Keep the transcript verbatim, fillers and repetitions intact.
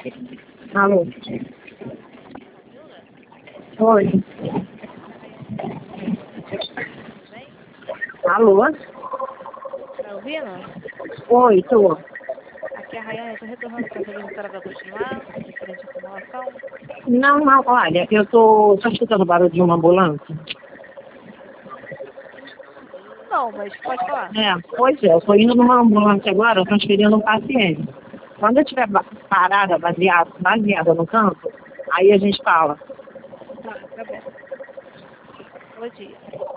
Alô? Oi. Alô? Tá ouvindo? Oi, tô. Aqui é a Rayane, eu tô retornando pra saber se a senhora vai continuar, referente à simulação. Não, não, olha, eu tô só escutando o barulho de uma ambulância. Não, mas pode falar. É, pois é, eu tô indo numa ambulância agora, transferindo um paciente. Quando eu estiver ba- parada, baseada, baseada no campo, aí a gente fala. Tá, tá bom. Bom dia.